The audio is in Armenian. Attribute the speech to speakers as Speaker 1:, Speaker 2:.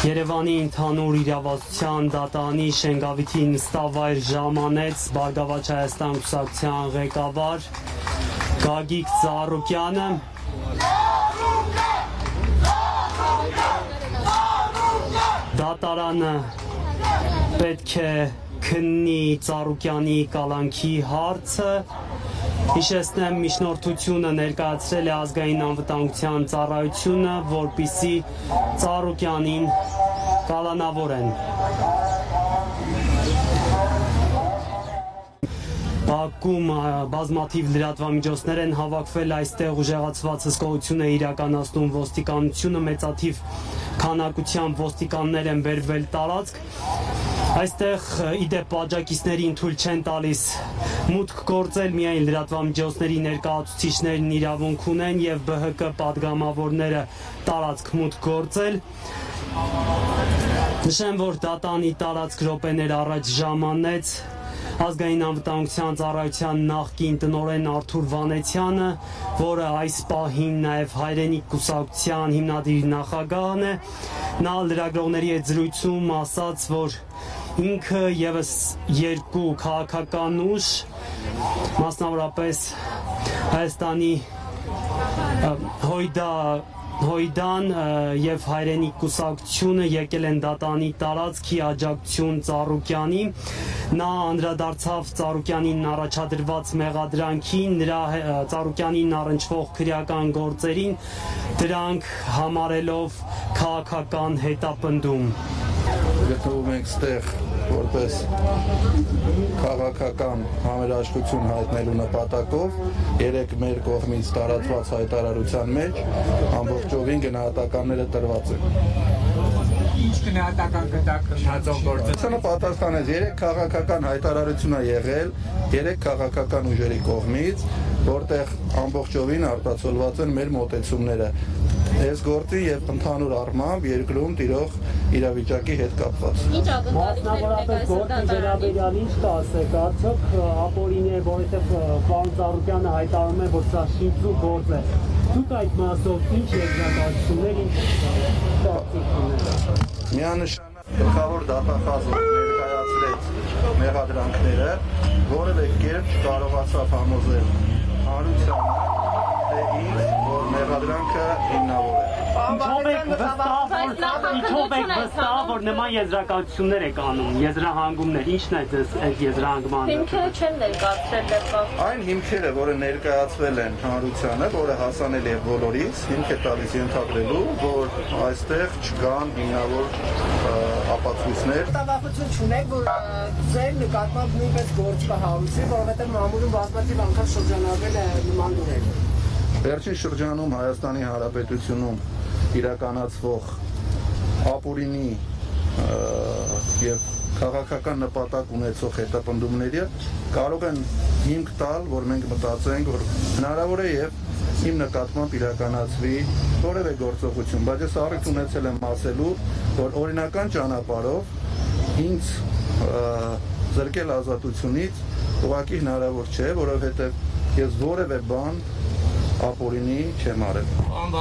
Speaker 1: Երևանի ընդհանուր իրավասության դատարանի շենգավիթի նստավայր ժամանեց Բարգավաճ Հայաստան կուսակցության ղեկավար Գագիկ Ծառուկյանը դատարանը պետք է քննի Ծառուկյանի կալանքի հարցը Հիշեցնեմ միջնորդությունը ներկայացրել է ազգային անվտանգության ծառայությունը, որպեսզի Ծառուկյանին կալանավորեն։ Բակում բազմաթիվ լրատվամիջոցներ են հավաքվել այստեղ ուժեղացված հսկողություն է իրականացնում ոստիկանությունը, մեծաթիվ քանակությամբ ոստիկաններ են բերվել տարածք Այստեղ իդեպ աջակիցներին թույլ չեն տալիս մուտք գործել, միայն լրատվամիջոցների ներկայացուցիչներն իրավունք ունեն եւ ԲՀԿ падգամավորները տարածք մուտք գործել։ Նշեմ, որ դատանի տարածք րոպեներ առաջ ժամանեց ազգային անվտանգության ծառայության նախկին տնօրեն Արթուր Վանեցյանը, որը այս պահին նաև հայրենիք կուսակցության հիմնադիր նախագահն է, նա լրագրողների հետ զրույցում ասաց, որ ինքը եւս երկու քաղաքական ուժ, մասնավորապես Հայաստանի Հույդան եւ հայրենիք կուսակցությունը եկել են դատանի տարածքի աջակցություն Ծառուկյանի նա անդրադարձավ Ծառուկյանին առաջադրված մեղադրանքին նրա Ծառուկյանին առնչվող քրեական գործերին դրանք համարելով քաղաքական հետապնդում
Speaker 2: Գտնվում ենք ստեղ որպես քաղաքական համերաշխություն հայտնելու նպատակով երեք մեր կողմից տարածված հայտարարության մեջ ամբողջովին գնահատականները տրված են Ինչ գնահատական կտակ քննածող գործը պատասխանեց երեք քաղաքական հայտարարություն է եղել երեք քաղաքական ուժերի կողմից որտեղ ամբողջովին արտացոլված են մեր մոտեցումները Այս գործի եւ ընդհանուր առմամբ երկրում տիրող իրավիճակի հետ կապված։
Speaker 1: Ինչ ակնկալիքներ գործի վերաբերյալ ինչ կասեք, արդյոք ապօրինի է, որովհետեւ պարոն Ծառուկյանը հայտարարում է, որ սա շինծու գործ է։ Դուք այդ մասով ինչ եզրակացություններ, ինչ կարծիք ունեք։
Speaker 2: Միանշանակ գլխավոր դատախազը ներկայացրեց մեղադրանքները, որևէ կերպ չկարողացավ համոզել հանրությանը թե ինչ որ մեղադրանքը հիմնավոր է։
Speaker 1: Ինչով եք վստահ, որ նման եզրակացություններ եք անում, եզրահանգումներ, ինչն է այդ եզրահանգման։
Speaker 3: Հիմքերը չեն ներկայացրել
Speaker 2: Այն հիմքերը, որը ներկայացվել են հանրությանը, որը հասանելի է բոլորիս, հիմք է տալիս ենթադրելու, որ այստեղ չկան հիմնավոր ապացույցներ։
Speaker 4: Տավախություն չունեք, որ ձեր նկատմամբ նույնպես գործ կհարուցի, որովհետև մամուլում բազմաթիվ անգամ շրջանառվել է նման դուրեր։
Speaker 2: Վերջին շրջանում Հայաստանի Հանրապետությունում իրականացվող ապօրինի եւ քաղաքական նպատակ ունեցող հետապնդումները կարող են հիմք տալ, որ մենք մտածենք, որ հնարավոր է եւ իմ նկատմամբ իրականացվի որևէ գործողություն, բայց ես առիթ ունեցել եմ ասելու, որ օրինական ճանապարհով ինձ զրկել ազատությունից ուղղակի հնարավոր չէ, որովհետեւ ես որևէ բան ապօրինի չեմ արել